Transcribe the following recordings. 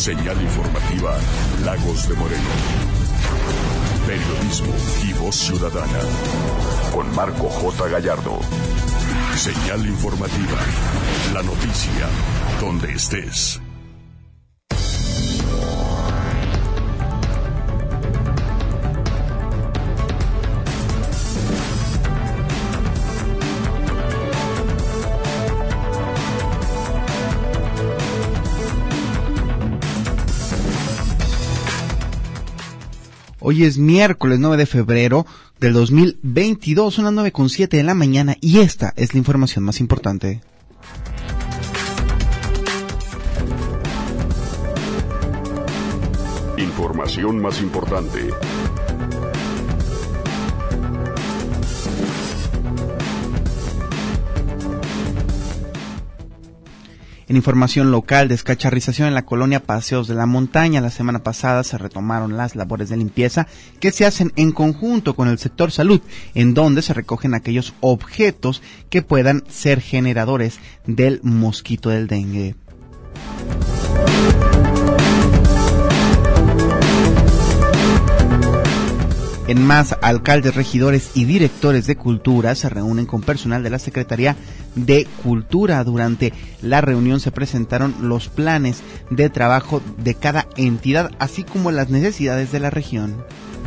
Señal informativa Lagos de Moreno. Periodismo y voz ciudadana. Con Marco J. Gallardo. Señal informativa. La noticia donde estés. Hoy es miércoles 9 de febrero del 2022, son las 9:07 de la mañana y esta es la información más importante. Información más importante. En información local, descacharrización en la colonia Paseos de la Montaña. La semana pasada se retomaron las labores de limpieza que se hacen en conjunto con el sector salud, en donde se recogen aquellos objetos que puedan ser generadores del mosquito del dengue. En más, alcaldes, regidores y directores de cultura se reúnen con personal de la Secretaría de Cultura. Durante la reunión se presentaron los planes de trabajo de cada entidad, así como las necesidades de la región.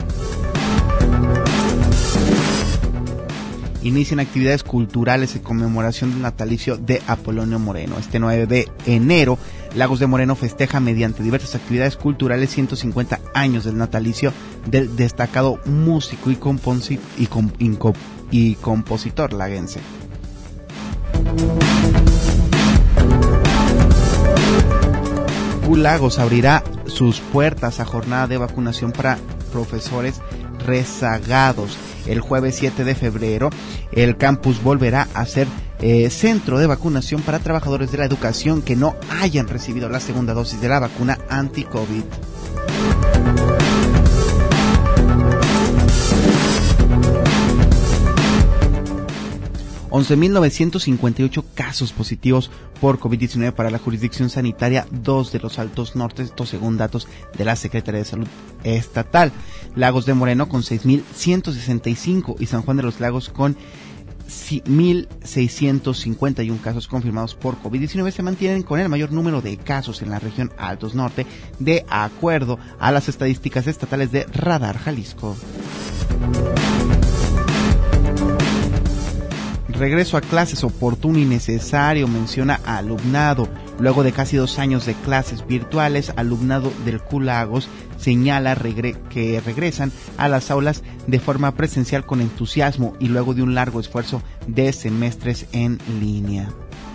Inician actividades culturales en conmemoración del natalicio de Apolonio Moreno. Este 9 de enero, Lagos de Moreno festeja mediante diversas actividades culturales 150 años del natalicio del destacado músico y compositor laguense. Lagos abrirá sus puertas a jornada de vacunación para profesores rezagados. El jueves 7 de febrero, el campus volverá a ser centro de vacunación para trabajadores de la educación que no hayan recibido la segunda dosis de la vacuna anti-COVID. $11,958 casos positivos por COVID-19 para la jurisdicción sanitaria 2 de los Altos Nortes, esto según datos de la Secretaría de Salud Estatal. Lagos de Moreno con 6,165 y San Juan de los Lagos con 1,651 casos confirmados por COVID-19 se mantienen con el mayor número de casos en la región Altos Norte, de acuerdo a las estadísticas estatales de Radar Jalisco. Regreso a clases oportuno y necesario, menciona alumnado. Luego de casi 2 años de clases virtuales, alumnado del Lagos señala que regresan a las aulas de forma presencial con entusiasmo y luego de un largo esfuerzo de semestres en línea.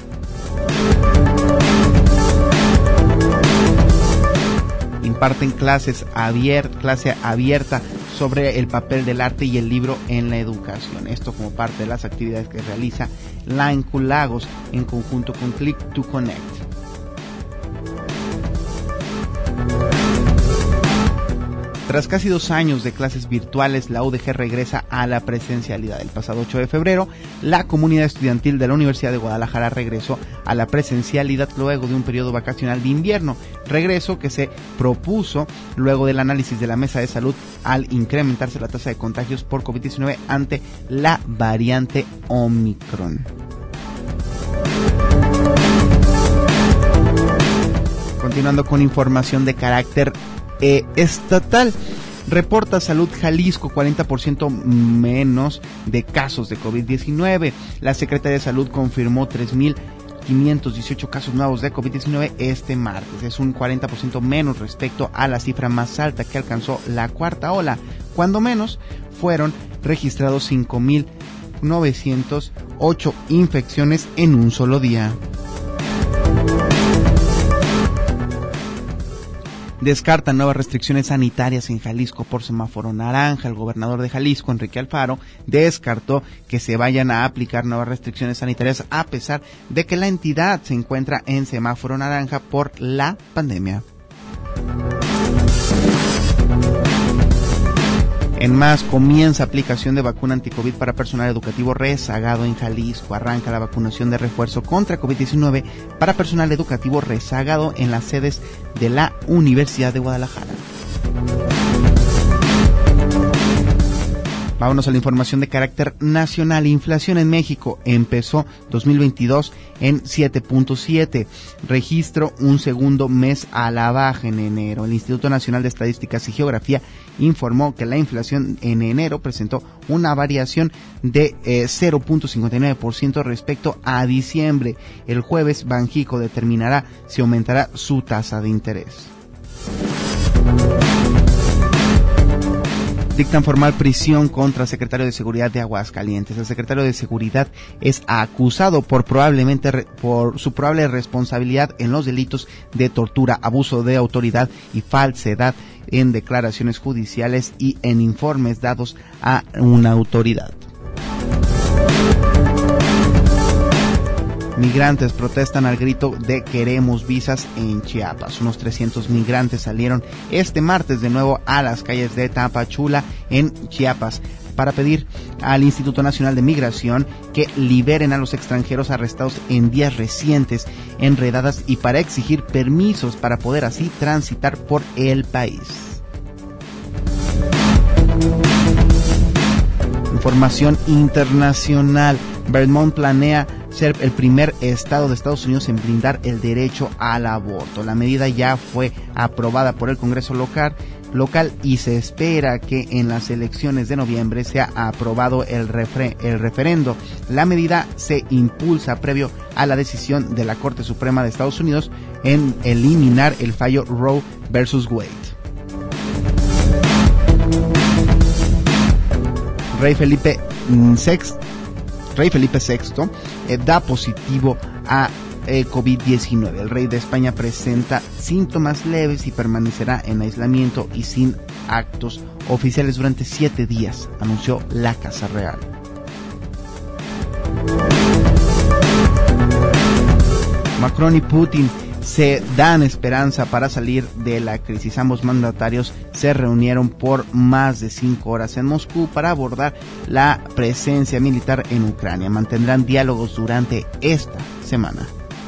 Imparten clase abierta sobre el papel del arte y el libro en la educación. Esto como parte de las actividades que realiza la Lagos en conjunto con Click to Connect. Tras casi 2 años de clases virtuales, la UDG regresa a la presencialidad. El pasado 8 de febrero, la comunidad estudiantil de la Universidad de Guadalajara regresó a la presencialidad luego de un periodo vacacional de invierno. Regreso que se propuso luego del análisis de la Mesa de Salud al incrementarse la tasa de contagios por COVID-19 ante la variante Omicron. Continuando con información de carácter estatal, reporta Salud Jalisco 40% menos de casos de COVID-19. La Secretaría de Salud confirmó 3,518 casos nuevos de COVID-19 este martes. Es un 40% menos respecto a la cifra más alta que alcanzó la cuarta ola, cuando menos fueron registrados 5,908 infecciones en un solo día. Descartan nuevas restricciones sanitarias en Jalisco por semáforo naranja. El gobernador de Jalisco, Enrique Alfaro, descartó que se vayan a aplicar nuevas restricciones sanitarias a pesar de que la entidad se encuentra en semáforo naranja por la pandemia. En más, comienza aplicación de vacuna anticovid para personal educativo rezagado en Jalisco. Arranca la vacunación de refuerzo contra COVID-19 para personal educativo rezagado en las sedes de la Universidad de Guadalajara. Vámonos a la información de carácter nacional. Inflación en México empezó 2022 en 7.7. Registro un segundo mes a la baja en enero. El Instituto Nacional de Estadísticas y Geografía informó que la inflación en enero presentó una variación de 0.59% respecto a diciembre. El jueves, Banjico determinará si aumentará su tasa de interés. Dictan formal prisión contra el secretario de Seguridad de Aguascalientes. El secretario de Seguridad es acusado por su probable responsabilidad en los delitos de tortura, abuso de autoridad y falsedad en declaraciones judiciales y en informes dados a una autoridad. Migrantes protestan al grito de queremos visas en Chiapas. Unos 300 migrantes salieron este martes de nuevo a las calles de Tapachula en Chiapas para pedir al Instituto Nacional de Migración que liberen a los extranjeros arrestados en días recientes en redadas y para exigir permisos para poder así transitar por el país. Información internacional. Vermont planea ser el primer estado de Estados Unidos en blindar el derecho al aborto. La medida ya fue aprobada por el Congreso local y se espera que en las elecciones de noviembre sea aprobado el referendo. La medida se impulsa previo a la decisión de la Corte Suprema de Estados Unidos en eliminar el fallo Roe versus Wade. Rey Felipe VI da positivo a COVID-19. El rey de España presenta síntomas leves y permanecerá en aislamiento y sin actos oficiales durante 7 días, anunció la Casa Real. Macron y Putin se dan esperanza para salir de la crisis. Ambos mandatarios se reunieron por más de 5 horas en Moscú para abordar la presencia militar en Ucrania. Mantendrán diálogos durante esta semana.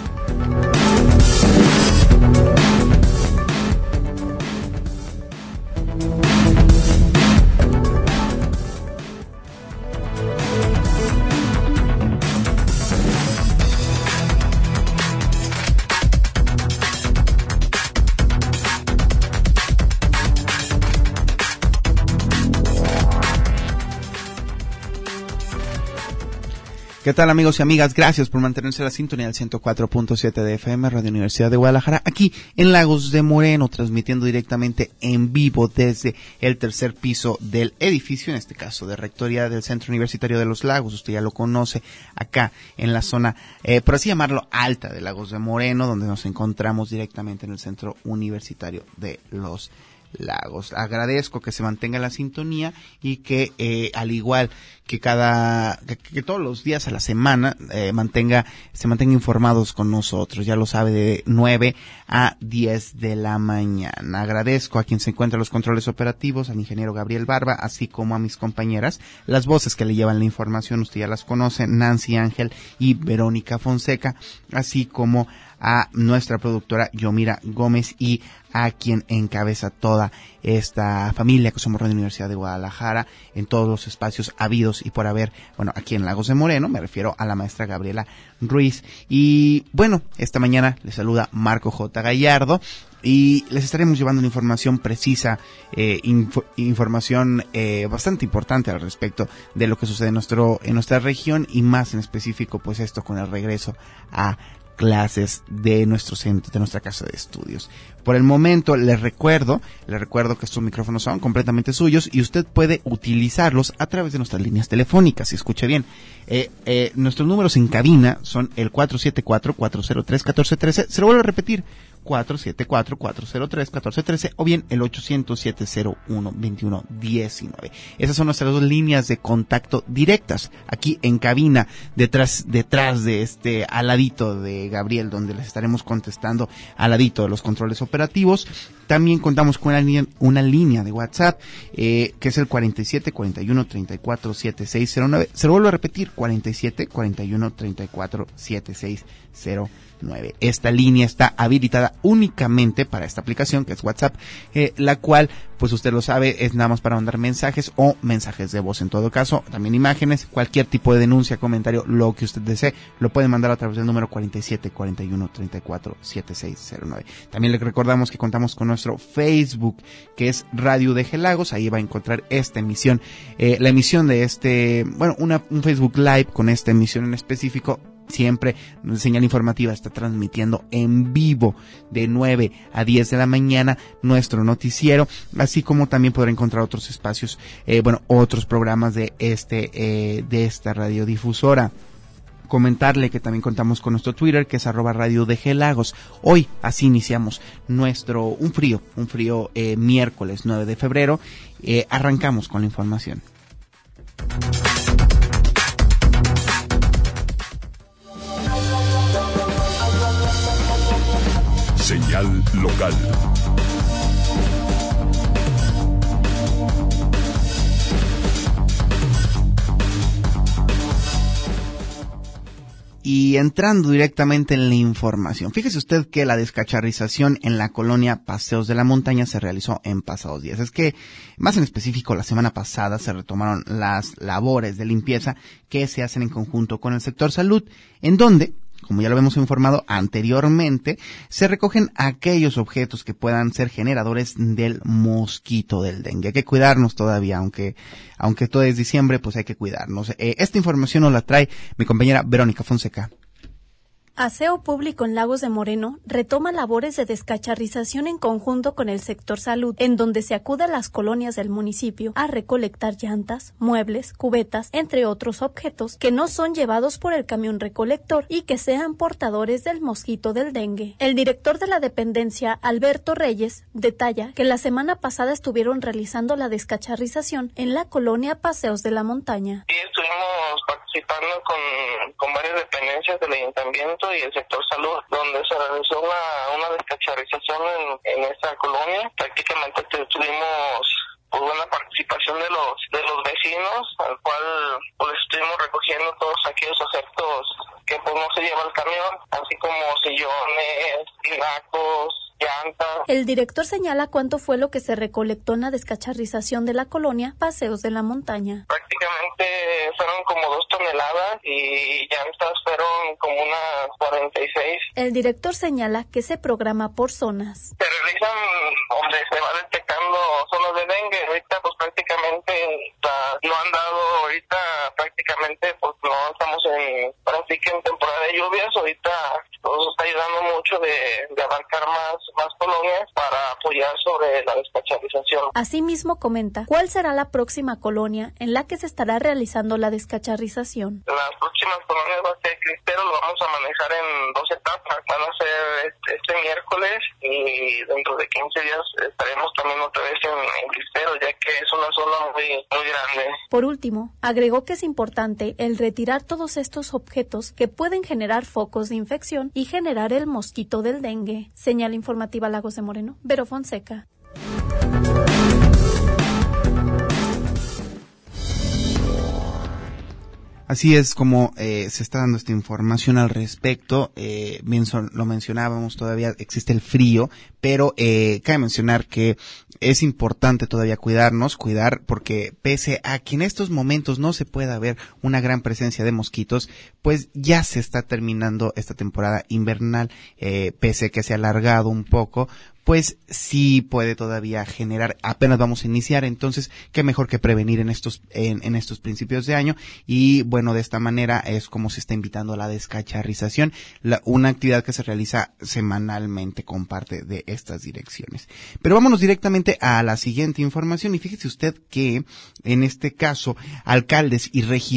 ¿Qué tal, amigos y amigas? Gracias por mantenerse en la sintonía del 104.7 de FM, Radio Universidad de Guadalajara, aquí en Lagos de Moreno, transmitiendo directamente en vivo desde el tercer piso del edificio, en este caso de Rectoría del Centro Universitario de los Lagos. Usted ya lo conoce, acá en la zona, por así llamarlo, alta de Lagos de Moreno, donde nos encontramos directamente en el Centro Universitario de los Lagos. Agradezco que se mantenga la sintonía y que al igual que que todos los días a la semana se mantenga informados con nosotros. Ya lo sabe, de 9 a 10 de la mañana. Agradezco a quien se encuentra en los controles operativos, al ingeniero Gabriel Barba, así como a mis compañeras, las voces que le llevan la información, usted ya las conoce, Nancy Ángel y Verónica Fonseca, así como a nuestra productora Yomira Gómez y a quien encabeza toda esta familia que somos Radio Universidad de Guadalajara en todos los espacios habidos y por haber, bueno, aquí en Lagos de Moreno, me refiero a la maestra Gabriela Ruiz. Y bueno, esta mañana les saluda Marco J. Gallardo y les estaremos llevando una información precisa, información bastante importante al respecto de lo que sucede en nuestra región y más en específico, pues esto con el regreso a clases de nuestro centro, de nuestra casa de estudios. Por el momento les recuerdo que estos micrófonos son completamente suyos y usted puede utilizarlos a través de nuestras líneas telefónicas. Si escucha bien, nuestros números en cabina son el 474-403-1413. Se lo vuelvo a repetir, 474-403-1413 o bien el 800-701-2119. Esas son nuestras dos líneas de contacto directas aquí en cabina, detrás de al ladito de Gabriel, donde les estaremos contestando al ladito de los controles operativos. También contamos con una línea de WhatsApp, que es el 47 41 34 7609. Se lo vuelvo a repetir, 47 41 34 7609. Esta línea está habilitada únicamente para esta aplicación que es WhatsApp, la cual, pues usted lo sabe, es nada más para mandar mensajes o mensajes de voz. En todo caso, también imágenes, cualquier tipo de denuncia, comentario, lo que usted desee, lo puede mandar a través del número 47 41 34 7609. También le recordamos que contamos con nuestro Facebook, que es Radio de Lagos. Ahí va a encontrar esta emisión, la emisión de un Facebook Live con esta emisión en específico. Siempre Señal Informativa está transmitiendo en vivo de 9 a 10 de la mañana nuestro noticiero, así como también podrá encontrar otros espacios, otros programas de esta radiodifusora. Comentarle que también contamos con nuestro Twitter, que es @Radio de Lagos. Hoy así iniciamos un frío miércoles 9 de febrero. Arrancamos con la información. Señal local. Y entrando directamente en la información, fíjese usted que la descacharrización en la colonia Paseos de la Montaña se realizó en pasados días. Es que, más en específico, la semana pasada se retomaron las labores de limpieza que se hacen en conjunto con el sector salud, en donde, como ya lo hemos informado anteriormente, se recogen aquellos objetos que puedan ser generadores del mosquito del dengue. Hay que cuidarnos todavía, aunque todo es diciembre, pues hay que cuidarnos. Esta información nos la trae mi compañera Verónica Fonseca. Aseo Público en Lagos de Moreno retoma labores de descacharrización en conjunto con el sector salud, en donde se acude a las colonias del municipio a recolectar llantas, muebles, cubetas, entre otros objetos que no son llevados por el camión recolector y que sean portadores del mosquito del dengue. El director de la dependencia, Alberto Reyes, detalla que la semana pasada estuvieron realizando la descacharrización en la colonia Paseos de la Montaña. Sí, estuvimos participando con varias dependencias del ayuntamiento y el sector salud, donde se realizó una descacharrización en esta colonia. Prácticamente tuvimos buena participación de los vecinos, al cual pues estuvimos recogiendo todos aquellos objetos que pues no se lleva el camión, así como sillones, tinacos, llantas. El director señala cuánto fue lo que se recolectó en la descacharrización de la colonia Paseos de la Montaña. Prácticamente fueron como 2 toneladas y llantas fueron como unas 46. El director señala que se programa por zonas. Se realizan donde se va detectando zonas de dengue. Ahorita pues prácticamente no han dado, ahorita prácticamente pues no estamos en temporada de lluvias. Ahorita nos está ayudando mucho de abarcar más colonias para apoyar sobre la descacharrización. Asimismo comenta cuál será la próxima colonia en la que se estará realizando la descacharrización. Las próximas colonias va a ser Cristero, lo vamos a manejar en 2 etapas. Van a ser este miércoles y dentro de 15 días estaremos también otra vez en Cristero, ya que es una zona muy grande. Por último, agregó que es importante el retirar todos estos objetos que pueden generar focos de infección y generar el mosquito del dengue. Señal informativa Lagos de Moreno, Vero Fonseca. Así es como se está dando esta información al respecto. Lo mencionábamos, todavía existe el frío, pero cabe mencionar que es importante todavía cuidar, porque pese a que en estos momentos no se pueda ver una gran presencia de mosquitos, pues ya se está terminando esta temporada invernal, pese a que se ha alargado un poco, pues sí puede todavía generar, apenas vamos a iniciar, entonces qué mejor que prevenir en estos principios de año. Y bueno, de esta manera es como se está invitando a la descacharrización, una actividad que se realiza semanalmente con parte de estas direcciones. Pero vámonos directamente a la siguiente información, y fíjese usted que en este caso alcaldes y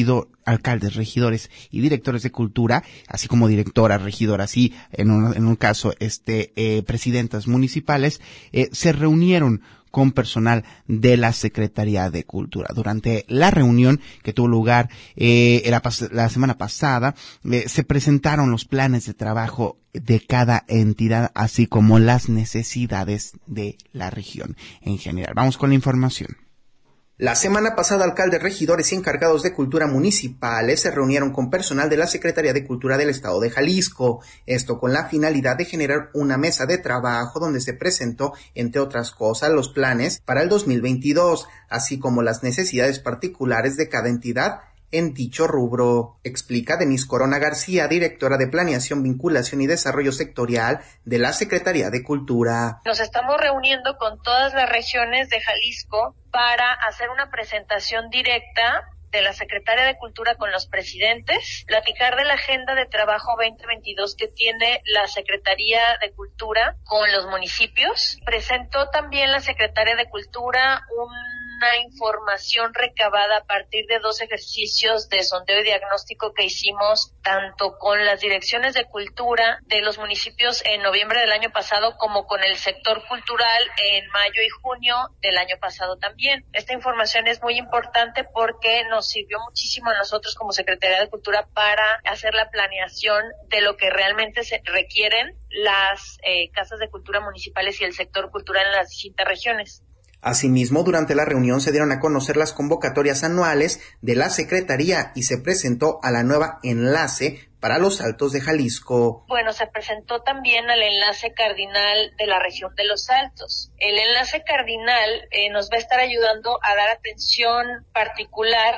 alcaldes, regidores y directores de cultura, así como directoras, regidoras y en un caso presidentas municipales, se reunieron con personal de la Secretaría de Cultura. Durante la reunión que tuvo lugar la semana pasada, se presentaron los planes de trabajo de cada entidad, así como las necesidades de la región en general. Vamos con la información. La semana pasada, alcaldes, regidores y encargados de cultura municipales se reunieron con personal de la Secretaría de Cultura del Estado de Jalisco, esto con la finalidad de generar una mesa de trabajo donde se presentó, entre otras cosas, los planes para el 2022, así como las necesidades particulares de cada entidad en dicho rubro, explica Denise Corona García, directora de Planeación, Vinculación y Desarrollo Sectorial de la Secretaría de Cultura. Nos estamos reuniendo con todas las regiones de Jalisco para hacer una presentación directa de la Secretaría de Cultura con los presidentes, platicar de la agenda de trabajo 2022 que tiene la Secretaría de Cultura con los municipios. Presentó también la Secretaría de Cultura una información recabada a partir de 2 ejercicios de sondeo y diagnóstico que hicimos tanto con las direcciones de cultura de los municipios en noviembre del año pasado como con el sector cultural en mayo y junio del año pasado también. Esta información es muy importante porque nos sirvió muchísimo a nosotros como Secretaría de Cultura para hacer la planeación de lo que realmente se requieren las casas de cultura municipales y el sector cultural en las distintas regiones. Asimismo, durante la reunión se dieron a conocer las convocatorias anuales de la Secretaría y se presentó a la nueva enlace para los Altos de Jalisco. Bueno, se presentó también al enlace cardinal de la región de los Altos. El enlace cardinal nos va a estar ayudando a dar atención particular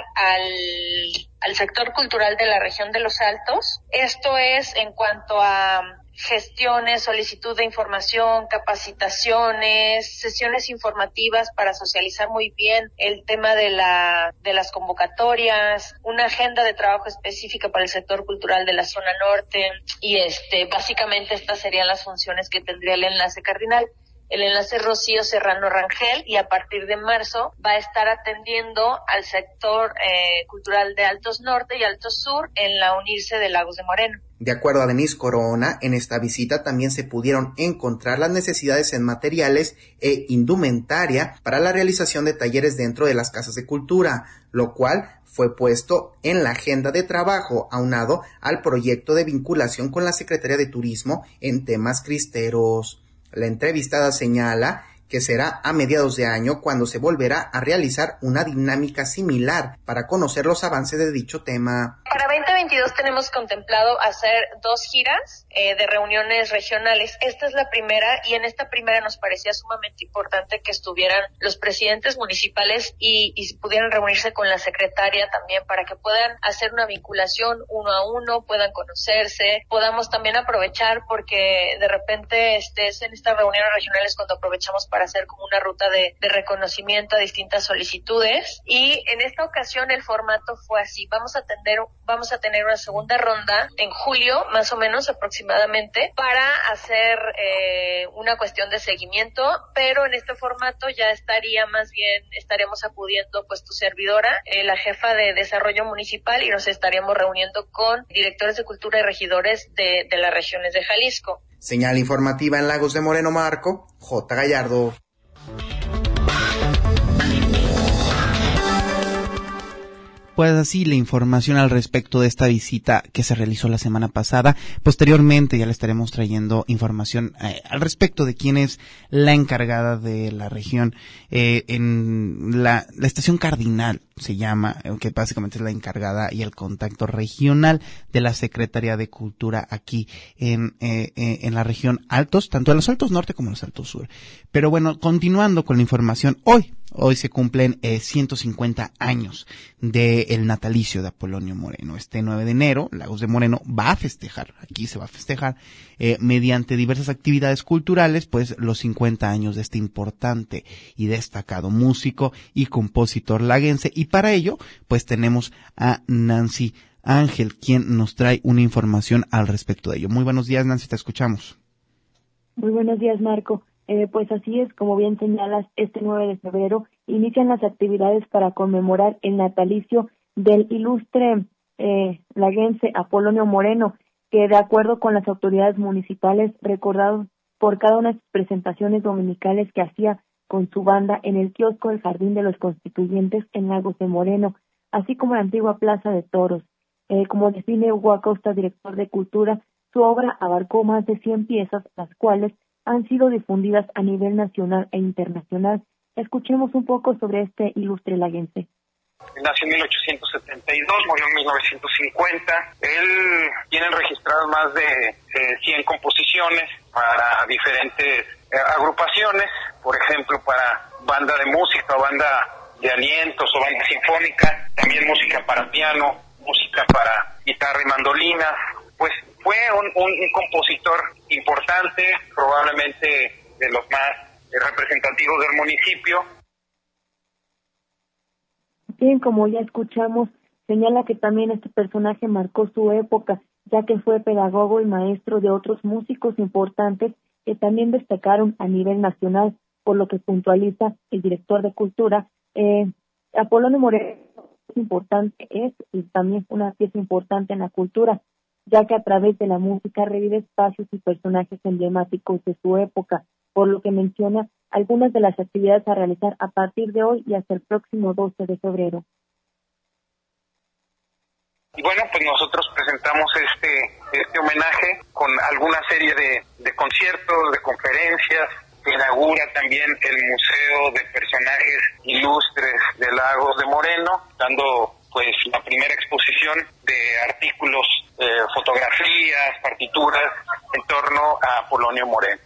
al sector cultural de la región de los Altos. Esto es en cuanto a gestiones, solicitud de información, capacitaciones, sesiones informativas para socializar muy bien el tema de las convocatorias, una agenda de trabajo específica para el sector cultural de la zona norte y básicamente estas serían las funciones que tendría el enlace cardinal. El enlace Rocío Serrano Rangel y a partir de marzo va a estar atendiendo al sector cultural de Altos Norte y Altos Sur en la UNIRCE de Lagos de Moreno. De acuerdo a Denise Corona, en esta visita también se pudieron encontrar las necesidades en materiales e indumentaria para la realización de talleres dentro de las casas de cultura, lo cual fue puesto en la agenda de trabajo aunado al proyecto de vinculación con la Secretaría de Turismo en temas cristeros. La entrevistada señala que será a mediados de año cuando se volverá a realizar una dinámica similar para conocer los avances de dicho tema. Para 2022 tenemos contemplado hacer 2 giras de reuniones regionales. Esta es la primera y en esta primera nos parecía sumamente importante que estuvieran los presidentes municipales y pudieran reunirse con la secretaria también para que puedan hacer una vinculación uno a uno, puedan conocerse, podamos también aprovechar porque de repente es en estas reuniones regionales cuando aprovechamos para hacer como una ruta de reconocimiento a distintas solicitudes y en esta ocasión el formato fue así. Vamos a tener una segunda ronda en julio, más o menos aproximadamente, para hacer una cuestión de seguimiento, pero en este formato ya estaremos acudiendo pues tu servidora, la jefa de desarrollo municipal y nos estaríamos reuniendo con directores de cultura y regidores de las regiones de Jalisco. Señal informativa en Lagos de Moreno, Marco J. Gallardo. Pues así la información al respecto de esta visita que se realizó la semana pasada. Posteriormente ya le estaremos trayendo información al respecto de quién es la encargada de la región en la estación Cardinal se llama, que básicamente es la encargada y el contacto regional de la Secretaría de Cultura aquí en la región Altos, tanto en los Altos Norte como en los Altos Sur. Pero bueno, continuando con la información, hoy se cumplen 150 años del natalicio de Apolonio Moreno. Este 9 de enero, Lagos de Moreno aquí se va a festejar mediante diversas actividades culturales, pues los 50 años de este importante y destacado músico y compositor laguense. Y para ello, pues tenemos a Nancy Ángel, quien nos trae una información al respecto de ello. Muy buenos días, Nancy, te escuchamos. Muy buenos días, Marco. Pues así es, como bien señalas, este 9 de febrero inician las actividades para conmemorar el natalicio del ilustre laguense Apolonio Moreno, que de acuerdo con las autoridades municipales, recordado por cada una de sus presentaciones dominicales que hacía con su banda en el kiosco del Jardín de los Constituyentes en Lagos de Moreno, así como la antigua Plaza de Toros. Como define Hugo Acosta, director de Cultura, su obra abarcó más de 100 piezas, las cuales han sido difundidas a nivel nacional e internacional. Escuchemos un poco sobre este ilustre laguense. Nació en 1872, murió en 1950. Él tiene registradas más de 100 composiciones para diferentes agrupaciones, por ejemplo, para banda de música, banda de alientos o banda sinfónica, también música para piano, música para guitarra y mandolina. Pues fue un compositor importante, probablemente de los más representativos del municipio. Bien, como ya escuchamos, señala que también este personaje marcó su época, ya que fue pedagogo y maestro de otros músicos importantes que también destacaron a nivel nacional, por lo que puntualiza el director de Cultura. Apolonio Moreno es y también una pieza importante en la cultura, ya que a través de la música revive espacios y personajes emblemáticos de su época, por lo que menciona algunas de las actividades a realizar a partir de hoy y hasta el próximo 12 de febrero. Y bueno, pues nosotros presentamos este homenaje con alguna serie de conciertos, de conferencias. Se inaugura también el Museo de Personajes Ilustres de Lagos de Moreno, dando pues la primera exposición de artículos, fotografías, partituras en torno a Apolonio Moreno.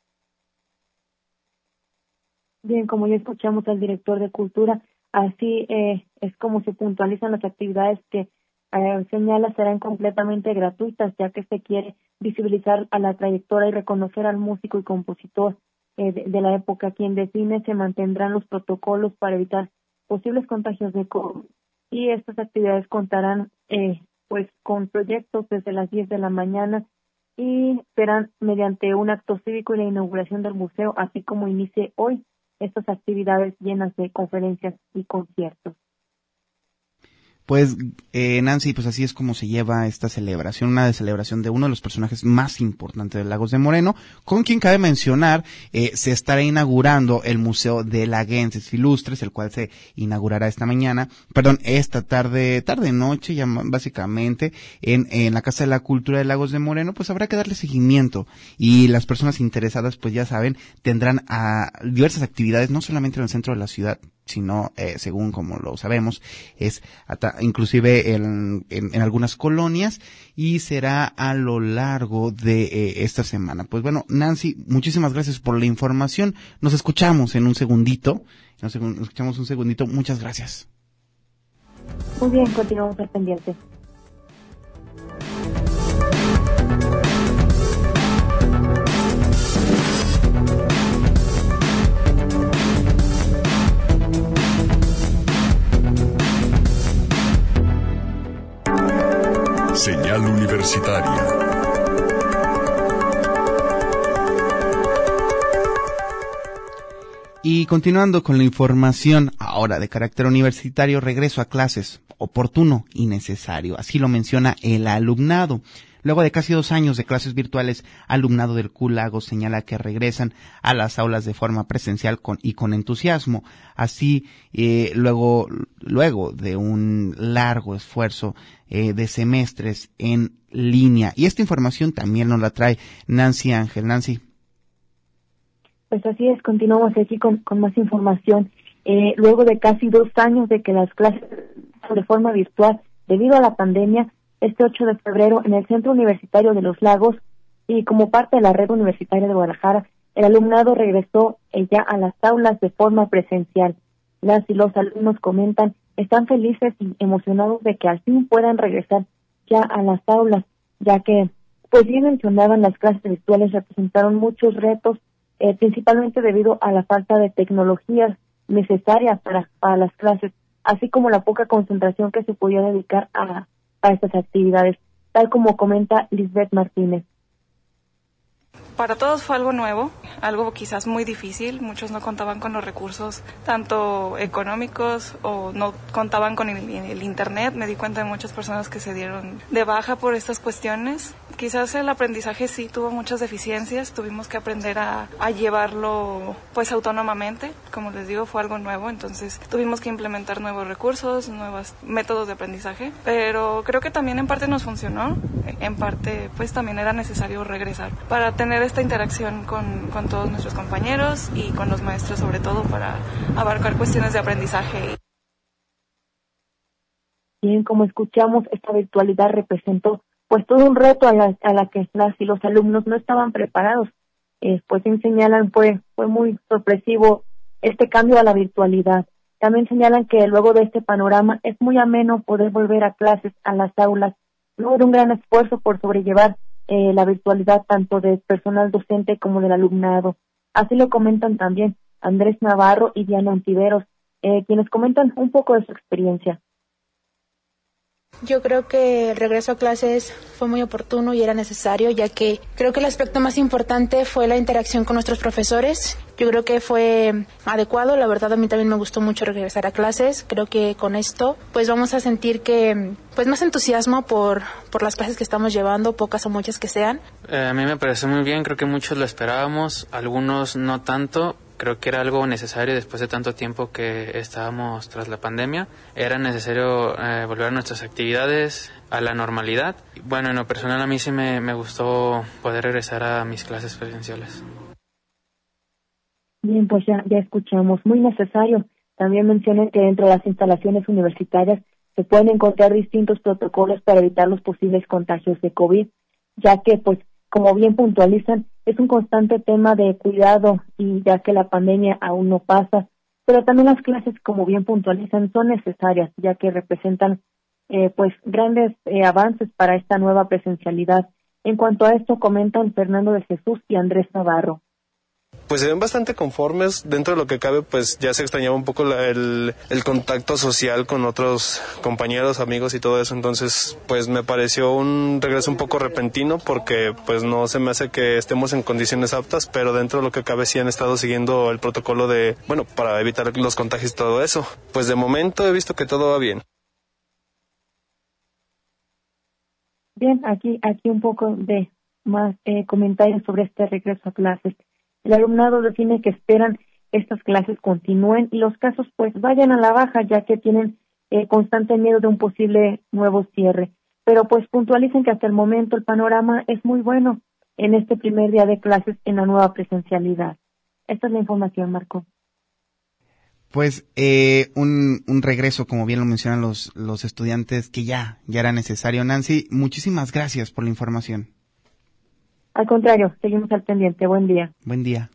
Bien, como ya escuchamos al director de Cultura, así es como se puntualizan las actividades que señala serán completamente gratuitas, ya que se quiere visibilizar a la trayectoria y reconocer al músico y compositor de la época. Quien define se mantendrán los protocolos para evitar posibles contagios de COVID, y estas actividades contarán pues con proyectos desde las 10 de la mañana y serán mediante un acto cívico y la inauguración del museo, así como inicie hoy estas actividades llenas de conferencias y conciertos. Pues, Nancy, pues así es como se lleva esta celebración, una celebración de uno de los personajes más importantes de Lagos de Moreno, con quien cabe mencionar, se estará inaugurando el Museo de Laguenses Ilustres, el cual se inaugurará esta tarde-noche, ya básicamente, en la Casa de la Cultura de Lagos de Moreno. Pues habrá que darle seguimiento, y las personas interesadas, pues ya saben, tendrán diversas actividades, no solamente en el centro de la ciudad, sino, según como lo sabemos, es inclusive en algunas colonias, y será a lo largo de esta semana. Pues bueno, Nancy, muchísimas gracias por la información. Nos escuchamos en un segundito. Muchas gracias. Muy bien, continuamos al pendiente. Señal Universitaria. Y continuando con la información ahora de carácter universitario, regreso a clases, oportuno y necesario, así lo menciona el alumnado. Luego de casi 2 años de clases virtuales, alumnado del CU Lagos señala que regresan a las aulas de forma presencial con entusiasmo. Así, luego de un largo esfuerzo de semestres en línea. Y esta información también nos la trae Nancy Ángel. Nancy. Pues así es, continuamos aquí con más información. Luego de casi 2 años de que las clases de forma virtual debido a la pandemia, este 8 de febrero en el Centro Universitario de los Lagos y como parte de la Red Universitaria de Guadalajara, el alumnado regresó ya a las aulas de forma presencial. Las y los alumnos comentan, están felices y emocionados de que al fin puedan regresar ya a las aulas, ya que, pues bien mencionaban, las clases virtuales representaron muchos retos, principalmente debido a la falta de tecnologías necesarias para las clases, así como la poca concentración que se podía dedicar a estas actividades, tal como comenta Lisbeth Martínez. Para todos fue algo nuevo, algo quizás muy difícil. Muchos no contaban con los recursos tanto económicos o no contaban con el internet. Me di cuenta de muchas personas que se dieron de baja por estas cuestiones. Quizás el aprendizaje sí tuvo muchas deficiencias. Tuvimos que aprender a llevarlo pues autónomamente. Como les digo, fue algo nuevo, entonces tuvimos que implementar nuevos recursos, nuevos métodos de aprendizaje. Pero creo que también en parte nos funcionó. En parte pues también era necesario regresar para tener esta interacción con todos nuestros compañeros y con los maestros, sobre todo para abarcar cuestiones de aprendizaje. Bien, como escuchamos, esta virtualidad representó pues todo un reto a la que las y los alumnos no estaban preparados. Pues señalan fue muy sorpresivo este cambio a la virtualidad. También señalan que luego de este panorama es muy ameno poder volver a clases, a las aulas, luego de un gran esfuerzo por sobrellevar la virtualidad tanto del personal docente como del alumnado. Así lo comentan también Andrés Navarro y Diana Ontiveros, quienes comentan un poco de su experiencia. Yo creo que el regreso a clases fue muy oportuno y era necesario, ya que creo que el aspecto más importante fue la interacción con nuestros profesores. Yo creo que fue adecuado, la verdad a mí también me gustó mucho regresar a clases. Creo que con esto pues vamos a sentir que pues más entusiasmo por las clases que estamos llevando, pocas o muchas que sean. A mí me pareció muy bien, creo que muchos lo esperábamos, algunos no tanto. Creo que era algo necesario después de tanto tiempo que estábamos tras la pandemia. Era necesario volver a nuestras actividades, a la normalidad. Bueno, en lo personal a mí sí me gustó poder regresar a mis clases presenciales. Bien, pues ya escuchamos, muy necesario. También mencioné que dentro de las instalaciones universitarias se pueden encontrar distintos protocolos para evitar los posibles contagios de COVID, ya que, pues, como bien puntualizan, es un constante tema de cuidado y ya que la pandemia aún no pasa, pero también las clases, como bien puntualizan, son necesarias, ya que representan pues grandes avances para esta nueva presencialidad. En cuanto a esto, comentan Fernando de Jesús y Andrés Navarro. Pues se ven bastante conformes, dentro de lo que cabe pues ya se extrañaba un poco el contacto social con otros compañeros, amigos y todo eso, entonces pues me pareció un regreso un poco repentino porque pues no se me hace que estemos en condiciones aptas, pero dentro de lo que cabe sí han estado siguiendo el protocolo para evitar los contagios y todo eso. Pues de momento he visto que todo va bien. Bien, aquí un poco de más comentarios sobre este regreso a clases. El alumnado define que esperan estas clases continúen y los casos pues vayan a la baja, ya que tienen constante miedo de un posible nuevo cierre. Pero pues puntualizan que hasta el momento el panorama es muy bueno en este primer día de clases en la nueva presencialidad. Esta es la información, Marco. Pues un regreso, como bien lo mencionan los estudiantes, que ya era necesario. Nancy, muchísimas gracias por la información. Al contrario, seguimos al pendiente. Buen día. Buen día.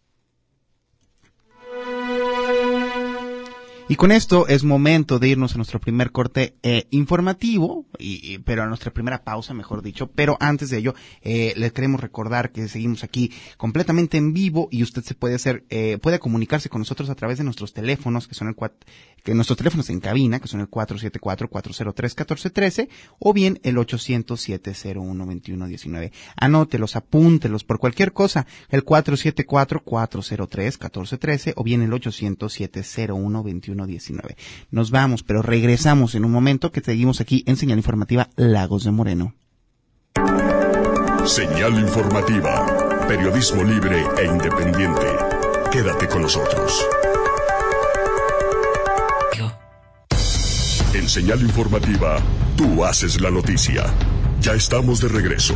Y con esto es momento de irnos a nuestro primer corte informativo, pero a nuestra primera pausa, mejor dicho. Pero antes de ello, les queremos recordar que seguimos aquí completamente en vivo y usted puede comunicarse con nosotros a través de nuestros teléfonos, que son nuestros teléfonos en cabina, que son el 474-403-1413, o bien el 800-701-2119. Anótelos, apúntelos por cualquier cosa, el 474-403-1413, o bien el 800-701-2119. Nos vamos, pero regresamos en un momento, que seguimos aquí en Señal Informativa Lagos de Moreno. Señal Informativa, periodismo libre e independiente. Quédate con nosotros. En Señal Informativa, tú haces la noticia. Ya estamos de regreso.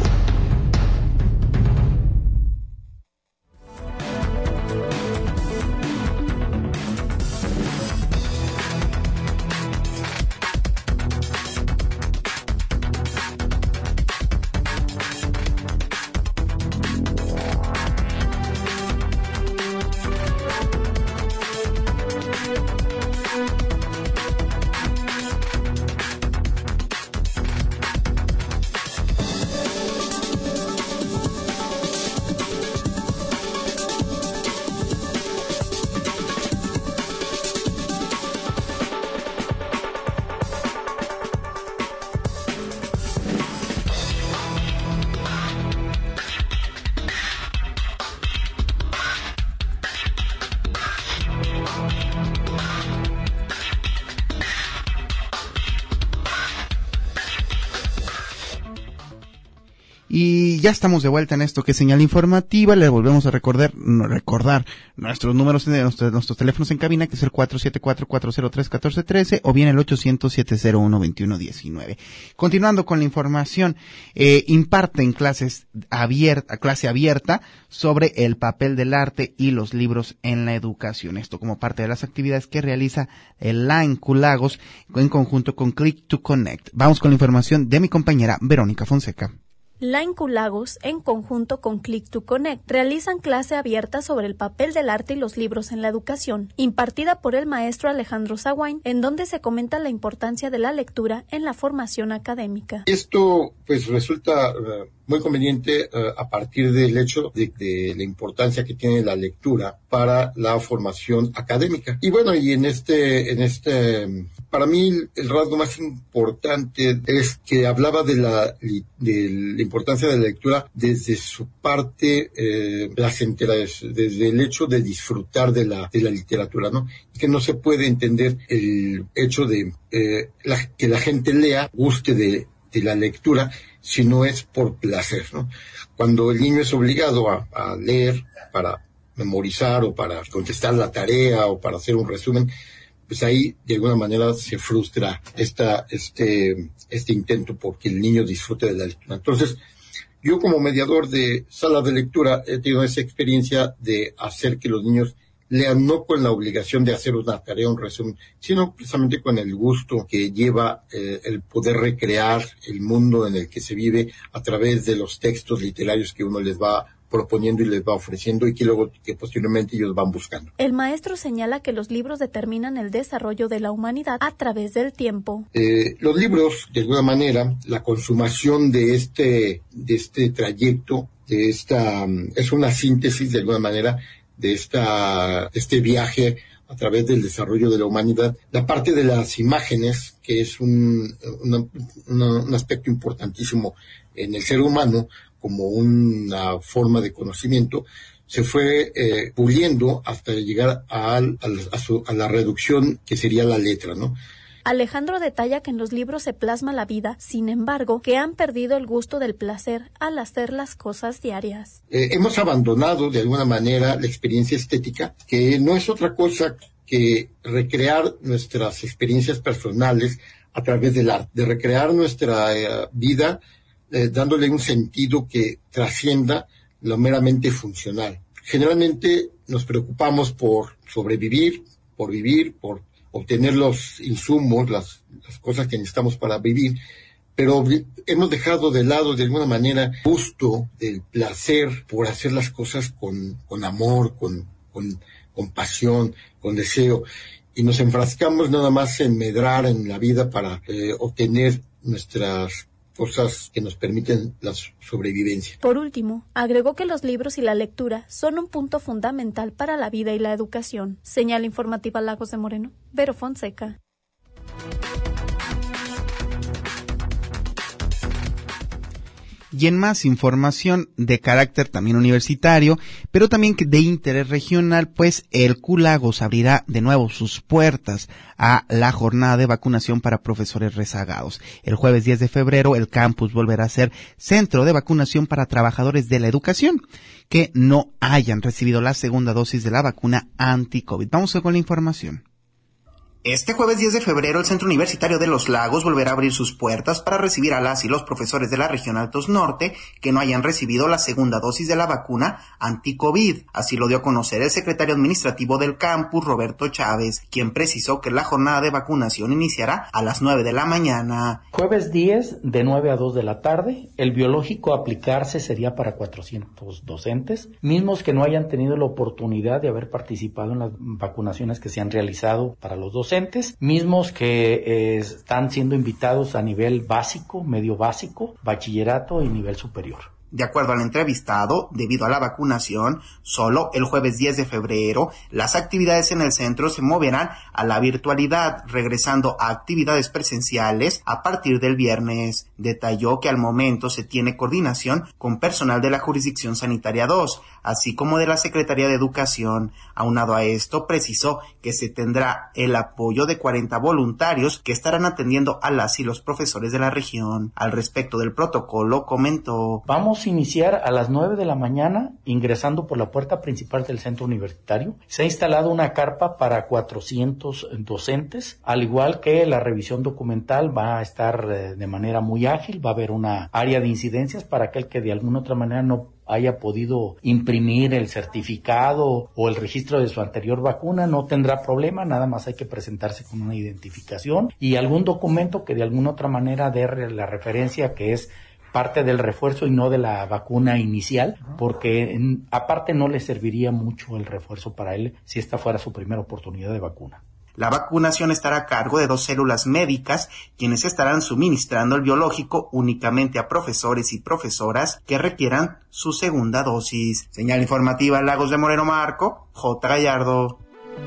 Y ya estamos de vuelta en esto que es Señal Informativa. Les volvemos a recordar nuestros números de nuestros teléfonos en cabina, que es el 474-403-1413 o bien el 800-701-2119. Continuando con la información, imparten clase abierta sobre el papel del arte y los libros en la educación. Esto como parte de las actividades que realiza el LANCU Lagos en conjunto con Click to Connect. Vamos con la información de mi compañera Verónica Fonseca. LANCU Lagos, en conjunto con Click to Connect, realizan clase abierta sobre el papel del arte y los libros en la educación, impartida por el maestro Alejandro Zaguain, en donde se comenta la importancia de la lectura en la formación académica. Esto pues resulta muy conveniente a partir del hecho de la importancia que tiene la lectura para la formación académica. Y bueno, y en este para mí el rasgo más importante es que hablaba de la importancia de la lectura desde su parte placentera, desde el hecho de disfrutar de la literatura, ¿no? Que no se puede entender el hecho de que la gente lea, guste de la lectura, si no es por placer, ¿no? Cuando el niño es obligado a leer para memorizar o para contestar la tarea o para hacer un resumen, pues ahí de alguna manera se frustra este intento porque el niño disfrute de la lectura. Entonces, yo como mediador de salas de lectura he tenido esa experiencia de hacer que los niños lean no con la obligación de hacer una tarea, un resumen, sino precisamente con el gusto que lleva el poder recrear el mundo en el que se vive a través de los textos literarios que uno les va proponiendo y les va ofreciendo y que posteriormente ellos van buscando. El maestro señala que los libros determinan el desarrollo de la humanidad a través del tiempo. Los libros, de alguna manera, la consumación de este trayecto, es una síntesis, de alguna manera, de este viaje a través del desarrollo de la humanidad. La parte de las imágenes, que es un aspecto importantísimo en el ser humano, como una forma de conocimiento, se fue puliendo hasta llegar a la reducción que sería la letra, ¿no? Alejandro detalla que en los libros se plasma la vida, sin embargo, que han perdido el gusto del placer al hacer las cosas diarias. Hemos abandonado de alguna manera la experiencia estética, que no es otra cosa que recrear nuestras experiencias personales a través del arte, de recrear nuestra vida dándole un sentido que trascienda lo meramente funcional. Generalmente nos preocupamos por sobrevivir, por vivir, por obtener los insumos, las cosas que necesitamos para vivir, pero hemos dejado de lado de alguna manera el gusto del placer por hacer las cosas con amor, con pasión, con deseo, y nos enfrascamos nada más en medrar en la vida para obtener nuestras cosas que nos permiten la sobrevivencia. Por último, agregó que los libros y la lectura son un punto fundamental para la vida y la educación. Señal informativa Lagos de Moreno, Vero Fonseca. Y en más información de carácter también universitario, pero también de interés regional, pues el CU Lagos abrirá de nuevo sus puertas a la jornada de vacunación para profesores rezagados. El jueves 10 de febrero, el campus volverá a ser centro de vacunación para trabajadores de la educación que no hayan recibido la segunda dosis de la vacuna anti-COVID. Vamos con la información. Este jueves 10 de febrero, el Centro Universitario de Los Lagos volverá a abrir sus puertas para recibir a las y los profesores de la región Altos Norte que no hayan recibido la segunda dosis de la vacuna anti-COVID. Así lo dio a conocer el secretario administrativo del campus, Roberto Chávez, quien precisó que la jornada de vacunación iniciará a las 9 de la mañana. Jueves 10, de 9 a 2 de la tarde. El biológico a aplicarse sería para 400 docentes, mismos que no hayan tenido la oportunidad de haber participado en las vacunaciones que se han realizado para los docentes, mismos que están siendo invitados a nivel básico, medio básico, bachillerato y nivel superior. De acuerdo al entrevistado, debido a la vacunación, solo el jueves 10 de febrero las actividades en el centro se moverán a la virtualidad, regresando a actividades presenciales a partir del viernes. Detalló que al momento se tiene coordinación con personal de la Jurisdicción Sanitaria 2, así como de la Secretaría de Educación. Aunado a esto, precisó que se tendrá el apoyo de 40 voluntarios que estarán atendiendo a las y los profesores de la región. Al respecto del protocolo, comentó: vamos a iniciar a las 9 de la mañana ingresando por la puerta principal del centro universitario. Se ha instalado una carpa para 400 docentes, al igual que la revisión documental va a estar de manera muy ágil, va a haber una área de incidencias para aquel que de alguna otra manera no haya podido imprimir el certificado o el registro de su anterior vacuna, no tendrá problema, nada más hay que presentarse con una identificación y algún documento que de alguna otra manera dé la referencia que es parte del refuerzo y no de la vacuna inicial, porque aparte no le serviría mucho el refuerzo para él si esta fuera su primera oportunidad de vacuna. La vacunación estará a cargo de 2 células médicas, quienes estarán suministrando el biológico únicamente a profesores y profesoras que requieran su segunda dosis. Señal informativa Lagos de Moreno, Marco J. Gallardo.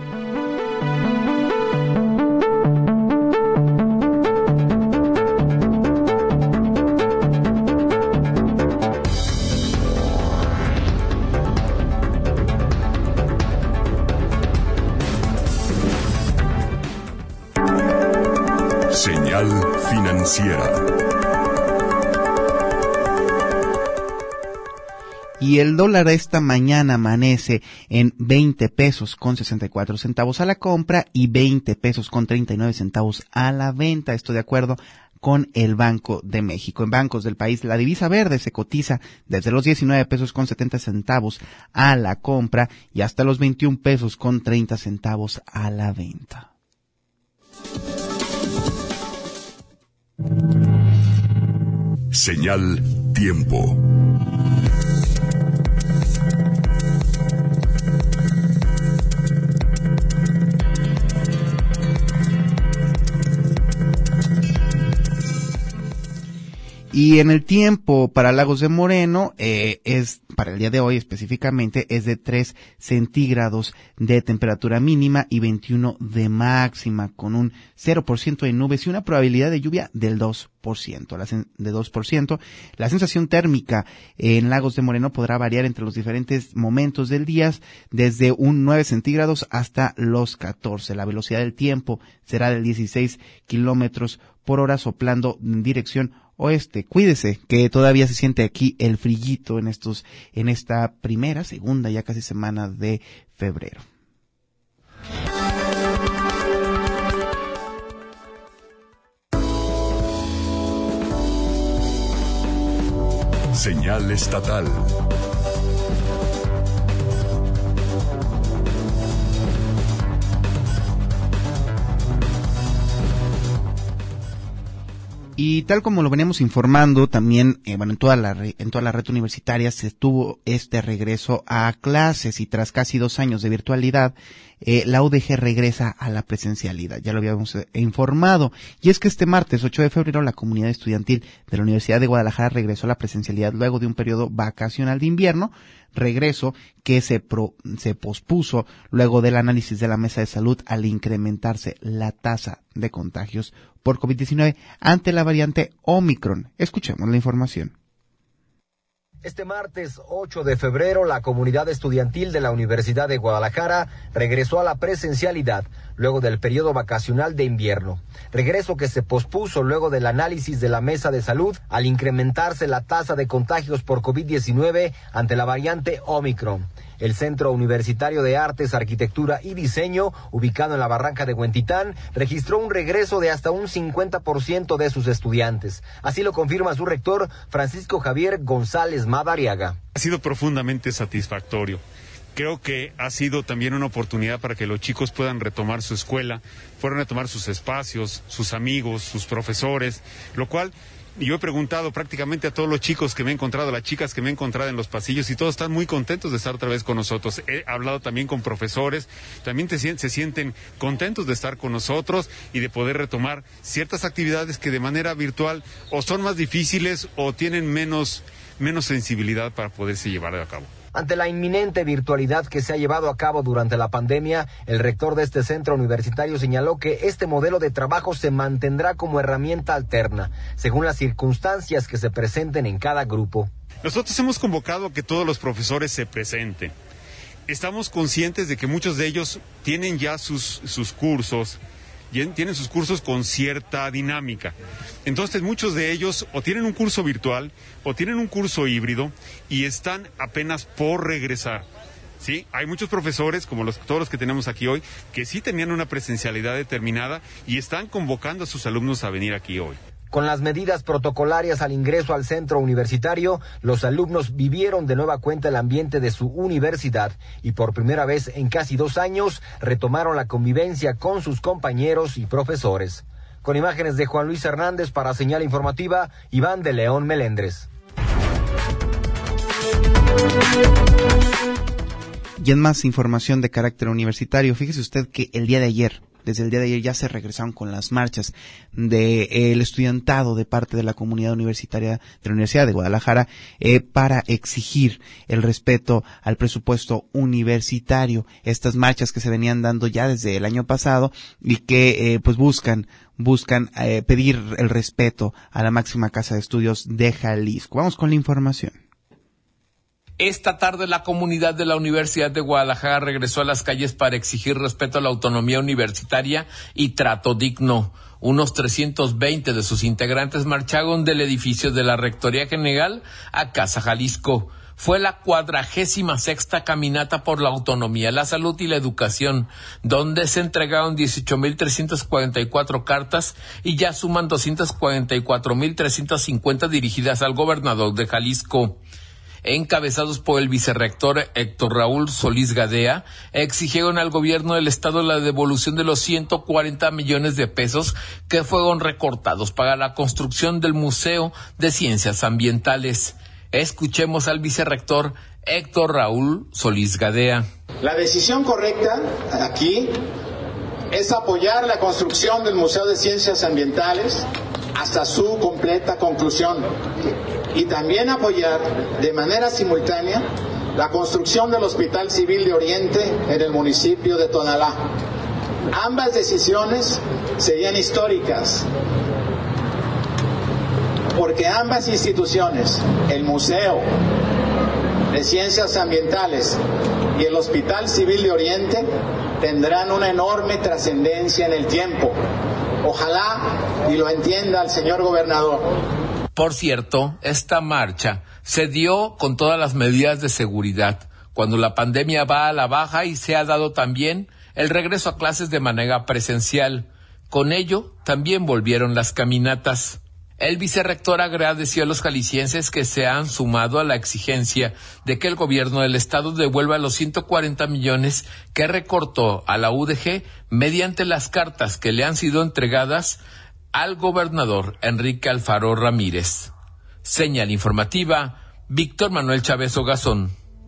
Señal financiera. Y el dólar esta mañana amanece en 20 pesos con 64 centavos a la compra y 20 pesos con 39 centavos a la venta. Esto de acuerdo con el Banco de México. En bancos del país, la divisa verde se cotiza desde los 19 pesos con 70 centavos a la compra y hasta los 21 pesos con 30 centavos a la venta. Señal tiempo. Y en el tiempo para Lagos de Moreno, para el día de hoy específicamente, es de 3 centígrados de temperatura mínima y 21 de máxima, con un 0% de nubes y una probabilidad de lluvia del 2%. La sensación térmica en Lagos de Moreno podrá variar entre los diferentes momentos del día, desde un 9 centígrados hasta los 14. La velocidad del tiempo será de 16 kilómetros por hora, soplando en dirección oeste. Cuídese que todavía se siente aquí el frillito en esta segunda ya casi semana de febrero. Señal estatal. Y tal como lo veníamos informando también, en toda la red universitaria se tuvo este regreso a clases y tras casi 2 años de virtualidad, la UDG regresa a la presencialidad. Ya lo habíamos informado. Y es que este martes 8 de febrero la comunidad estudiantil de la Universidad de Guadalajara regresó a la presencialidad luego de un periodo vacacional de invierno, regreso que se pospuso luego del análisis de la mesa de salud al incrementarse la tasa de contagios por COVID-19 ante la variante Omicron. Escuchemos la información. Este martes 8 de febrero, la comunidad estudiantil de la Universidad de Guadalajara regresó a la presencialidad luego del periodo vacacional de invierno. Regreso que se pospuso luego del análisis de la mesa de salud al incrementarse la tasa de contagios por COVID-19 ante la variante Omicron. El Centro Universitario de Artes, Arquitectura y Diseño, ubicado en la Barranca de Huentitán, registró un regreso de hasta un 50% de sus estudiantes. Así lo confirma su rector, Francisco Javier González Madariaga. Ha sido profundamente satisfactorio. Creo que ha sido también una oportunidad para que los chicos puedan retomar su escuela, puedan retomar sus espacios, sus amigos, sus profesores, lo cual yo he preguntado prácticamente a todos los chicos que me he encontrado, las chicas que me he encontrado en los pasillos y todos están muy contentos de estar otra vez con nosotros. He hablado también con profesores, también se sienten contentos de estar con nosotros y de poder retomar ciertas actividades que de manera virtual o son más difíciles o tienen menos menos sensibilidad para poderse llevar a cabo. Ante la inminente virtualidad que se ha llevado a cabo durante la pandemia, el rector de este centro universitario señaló que este modelo de trabajo se mantendrá como herramienta alterna, según las circunstancias que se presenten en cada grupo. Nosotros hemos convocado a que todos los profesores se presenten. Estamos conscientes de que muchos de ellos tienen ya sus cursos, tienen sus cursos con cierta dinámica. Entonces muchos de ellos o tienen un curso virtual o tienen un curso híbrido y están apenas por regresar. ¿Sí? Hay muchos profesores, como todos los que tenemos aquí hoy, que sí tenían una presencialidad determinada y están convocando a sus alumnos a venir aquí hoy. Con las medidas protocolarias al ingreso al centro universitario, los alumnos vivieron de nueva cuenta el ambiente de su universidad y por primera vez en casi 2 años retomaron la convivencia con sus compañeros y profesores. Con imágenes de Juan Luis Hernández para Señal Informativa, Iván de León Melendres. Y en más información de carácter universitario, fíjese usted que desde el día de ayer ya se regresaron con las marchas del estudiantado de parte de la comunidad universitaria de la Universidad de Guadalajara para exigir el respeto al presupuesto universitario. Estas marchas que se venían dando ya desde el año pasado y que pues buscan pedir el respeto a la máxima casa de estudios de Jalisco. Vamos con la información. Esta tarde la comunidad de la Universidad de Guadalajara regresó a las calles para exigir respeto a la autonomía universitaria y trato digno. Unos 320 de sus integrantes marcharon del edificio de la Rectoría General a Casa Jalisco. Fue la 46ª caminata por la autonomía, la salud y la educación, donde se entregaron 18,344 cartas y ya suman 244,350 dirigidas al gobernador de Jalisco. Encabezados por el vicerrector Héctor Raúl Solís Gadea, exigieron al gobierno del estado la devolución de los 140 millones de pesos que fueron recortados para la construcción del Museo de Ciencias Ambientales. Escuchemos al vicerrector Héctor Raúl Solís Gadea. La decisión correcta aquí es apoyar la construcción del Museo de Ciencias Ambientales hasta su completa conclusión y también apoyar de manera simultánea la construcción del Hospital Civil de Oriente en el municipio de Tonalá. Ambas decisiones serían históricas porque ambas instituciones, el Museo de Ciencias Ambientales y el Hospital Civil de Oriente, tendrán una enorme trascendencia en el tiempo. Ojalá y lo entienda el señor gobernador. Por cierto, esta marcha se dio con todas las medidas de seguridad, cuando la pandemia va a la baja y se ha dado también el regreso a clases de manera presencial. Con ello, también volvieron las caminatas. El vicerrector agradeció a los jaliscienses que se han sumado a la exigencia de que el gobierno del estado devuelva los 140 millones que recortó a la UDG mediante las cartas que le han sido entregadas al gobernador Enrique Alfaro Ramírez. Señal informativa, Víctor Manuel Chávez Ogazón.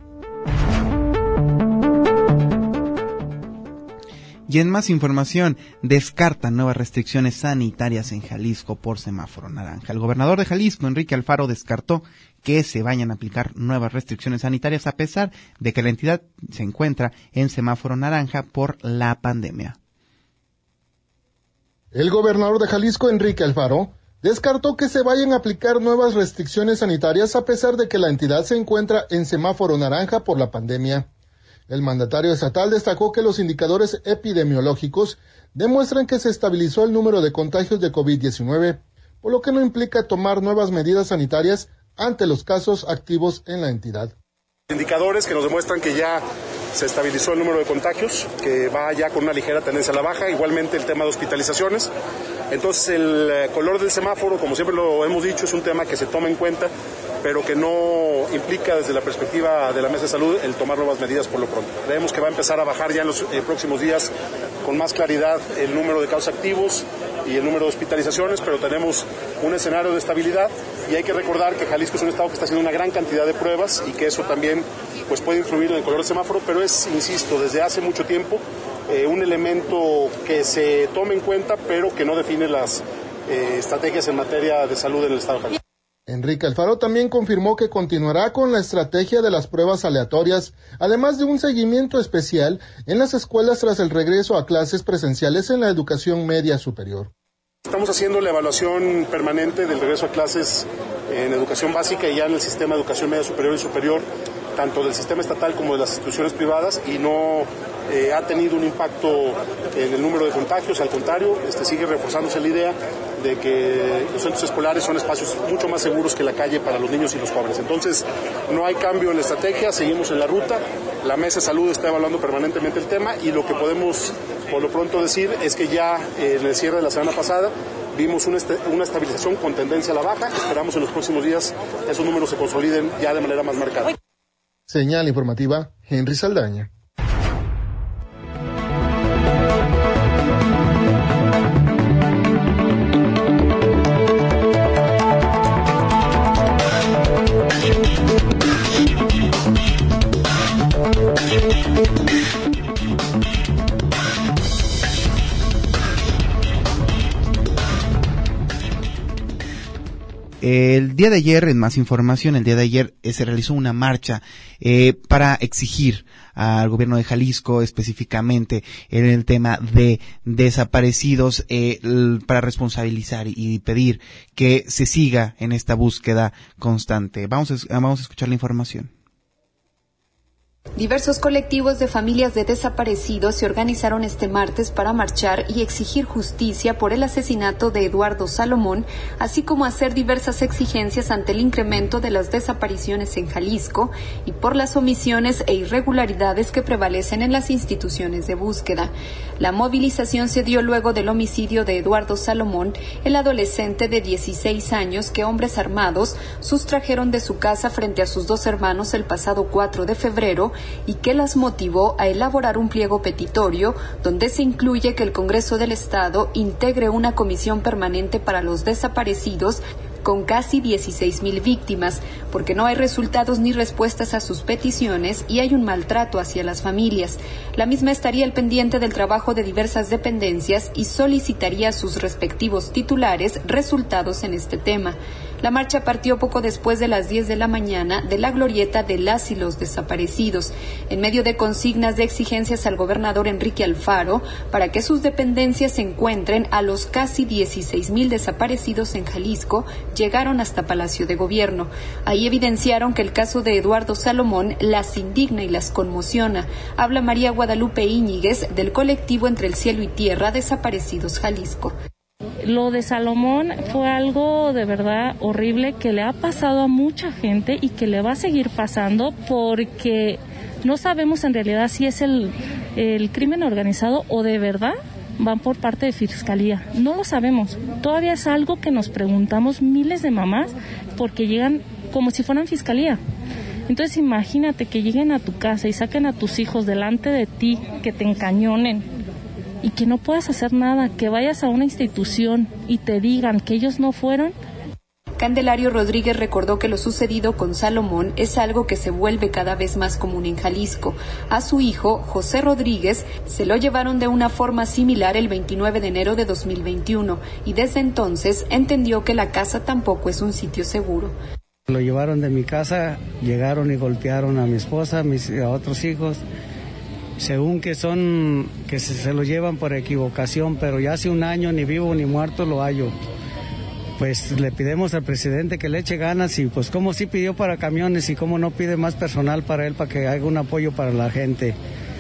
Y en más información, descartan nuevas restricciones sanitarias en Jalisco por semáforo naranja. El gobernador de Jalisco, Enrique Alfaro, descartó que se vayan a aplicar nuevas restricciones sanitarias a pesar de que la entidad se encuentra en semáforo naranja por la pandemia. El gobernador de Jalisco, Enrique Alfaro, descartó que se vayan a aplicar nuevas restricciones sanitarias a pesar de que la entidad se encuentra en semáforo naranja por la pandemia. El mandatario estatal destacó que los indicadores epidemiológicos demuestran que se estabilizó el número de contagios de COVID-19, por lo que no implica tomar nuevas medidas sanitarias ante los casos activos en la entidad. Indicadores que nos demuestran que ya se estabilizó el número de contagios, que va ya con una ligera tendencia a la baja, igualmente el tema de hospitalizaciones. Entonces el color del semáforo, como siempre lo hemos dicho, es un tema que se toma en cuenta, pero que no implica desde la perspectiva de la Mesa de Salud el tomar nuevas medidas por lo pronto. Creemos que va a empezar a bajar ya en los próximos días con más claridad el número de casos activos y el número de hospitalizaciones, pero tenemos un escenario de estabilidad y hay que recordar que Jalisco es un estado que está haciendo una gran cantidad de pruebas y que eso también pues puede influir en el color del semáforo, pero es, insisto, desde hace mucho tiempo un elemento que se toma en cuenta, pero que no define las estrategias en materia de salud en el estado de Jalisco. Enrique Alfaro también confirmó que continuará con la estrategia de las pruebas aleatorias, además de un seguimiento especial en las escuelas tras el regreso a clases presenciales en la educación media superior. Estamos haciendo la evaluación permanente del regreso a clases en educación básica y ya en el sistema de educación media superior y superior, tanto del sistema estatal como de las instituciones privadas, y no ha tenido un impacto en el número de contagios. Al contrario, sigue reforzándose la idea de que los centros escolares son espacios mucho más seguros que la calle para los niños y los jóvenes. Entonces, no hay cambio en la estrategia, seguimos en la ruta. La Mesa de Salud está evaluando permanentemente el tema y lo que podemos por lo pronto decir es que ya en el cierre de la semana pasada vimos una estabilización con tendencia a la baja. Esperamos en los próximos días esos números se consoliden ya de manera más marcada. Señal informativa, Henry Saldaña. El día de ayer, en más información, el día de ayer se realizó una marcha para exigir al gobierno de Jalisco, específicamente en el tema de desaparecidos, para responsabilizar y pedir que se siga en esta búsqueda constante. Vamos a escuchar la información. Diversos colectivos de familias de desaparecidos se organizaron este martes para marchar y exigir justicia por el asesinato de Eduardo Salomón, así como hacer diversas exigencias ante el incremento de las desapariciones en Jalisco y por las omisiones e irregularidades que prevalecen en las instituciones de búsqueda. La movilización se dio luego del homicidio de Eduardo Salomón, el adolescente de 16 años que hombres armados sustrajeron de su casa frente a sus dos hermanos el pasado 4 de febrero y que las motivó a elaborar un pliego petitorio donde se incluye que el Congreso del Estado integre una comisión permanente para los desaparecidos con casi 16,000 víctimas, porque no hay resultados ni respuestas a sus peticiones y hay un maltrato hacia las familias. La misma estaría al pendiente del trabajo de diversas dependencias y solicitaría a sus respectivos titulares resultados en este tema. La marcha partió poco después de las 10 de la mañana de la glorieta de las y los desaparecidos, en medio de consignas de exigencias al gobernador Enrique Alfaro para que sus dependencias encuentren a los casi 16,000 desaparecidos en Jalisco. Llegaron hasta Palacio de Gobierno. Ahí evidenciaron que el caso de Eduardo Salomón las indigna y las conmociona. Habla María Guadalupe Íñiguez del colectivo Entre el Cielo y Tierra Desaparecidos Jalisco. Lo de Salomón fue algo de verdad horrible que le ha pasado a mucha gente y que le va a seguir pasando porque no sabemos en realidad si es el crimen organizado o de verdad van por parte de Fiscalía. No lo sabemos. Todavía es algo que nos preguntamos miles de mamás porque llegan como si fueran Fiscalía. Entonces imagínate que lleguen a tu casa y saquen a tus hijos delante de ti, que te encañonen y que no puedas hacer nada, que vayas a una institución y te digan que ellos no fueron. Candelario Rodríguez recordó que lo sucedido con Salomón es algo que se vuelve cada vez más común en Jalisco. A su hijo, José Rodríguez, se lo llevaron de una forma similar el 29 de enero de 2021 y desde entonces entendió que la casa tampoco es un sitio seguro. Lo llevaron de mi casa, llegaron y golpearon a mi esposa, a otros hijos, según que se lo llevan por equivocación, pero ya hace un año ni vivo ni muerto lo hallo. Pues le pedimos al presidente que le eche ganas y pues como sí pidió para camiones y como no pide más personal para él para que haga un apoyo para la gente.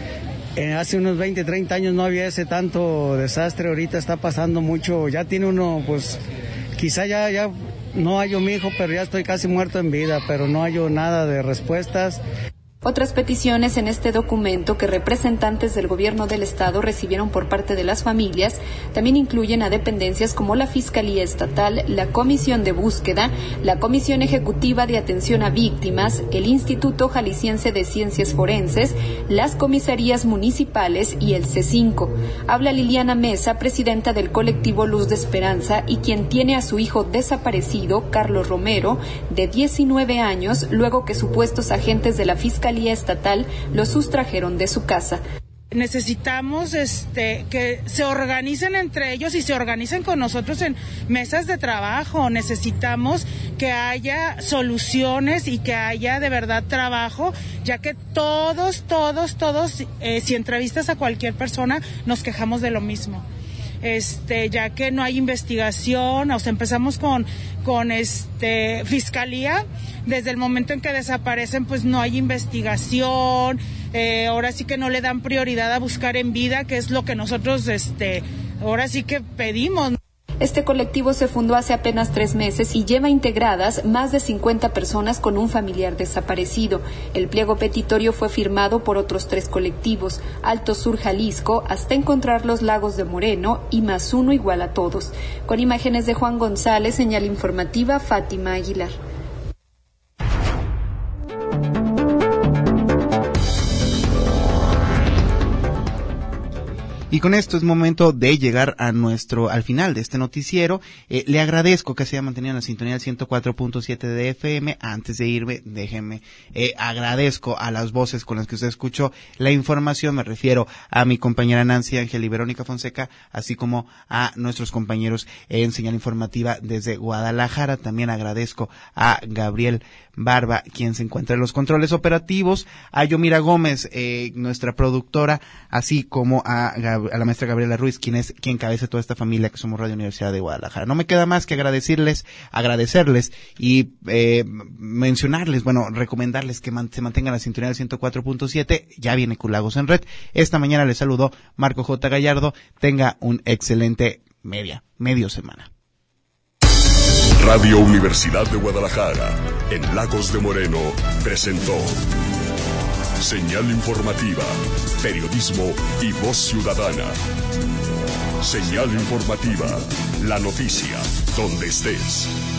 Hace unos 20, 30 años no había ese tanto desastre, ahorita está pasando mucho, ya tiene uno pues quizá ya no hallo mi hijo, pero ya estoy casi muerto en vida, pero no hallo nada de respuestas. Otras peticiones en este documento que representantes del gobierno del estado recibieron por parte de las familias también incluyen a dependencias como la Fiscalía Estatal, la Comisión de Búsqueda, la Comisión Ejecutiva de Atención a Víctimas, el Instituto Jalisciense de Ciencias Forenses, las comisarías municipales y el C5. Habla Liliana Mesa, presidenta del colectivo Luz de Esperanza y quien tiene a su hijo desaparecido, Carlos Romero, de 19 años, luego que supuestos agentes de la Fiscalía Estatal lo sustrajeron de su casa. Necesitamos que se organicen entre ellos y se organicen con nosotros en mesas de trabajo. Necesitamos que haya soluciones y que haya de verdad trabajo, ya que todos, si entrevistas a cualquier persona, nos quejamos de lo mismo. Ya que no hay investigación, o sea, empezamos con fiscalía, desde el momento en que desaparecen, pues no hay investigación, ahora sí que no le dan prioridad a buscar en vida, que es lo que nosotros, ahora sí que pedimos. Este colectivo se fundó hace apenas 3 meses y lleva integradas más de 50 personas con un familiar desaparecido. El pliego petitorio fue firmado por otros 3 colectivos, Alto Sur Jalisco, hasta encontrar los Lagos de Moreno y Más Uno igual a todos. Con imágenes de Juan González, señal informativa Fátima Aguilar. Y con esto es momento de llegar al final de este noticiero. Le agradezco que se haya mantenido en la sintonía del 104.7 de FM. Antes de irme, déjenme, agradezco a las voces con las que usted escuchó la información. Me refiero a mi compañera Nancy Ángel y Verónica Fonseca, así como a nuestros compañeros en señal informativa desde Guadalajara. También agradezco a Gabriel Barba, quien se encuentra en los controles operativos, a Yomira Gómez, nuestra productora, así como a la maestra Gabriela Ruiz, quien encabeza toda esta familia que somos Radio Universidad de Guadalajara. No me queda más que agradecerles y mencionarles, recomendarles que se mantengan la sintonía del 104.7. Ya viene Culagos en Red. Esta mañana les saludó Marco J. Gallardo. Tenga un excelente medio semana. Radio Universidad de Guadalajara, en Lagos de Moreno, presentó Señal Informativa, Periodismo y Voz Ciudadana. Señal Informativa, la noticia, donde estés.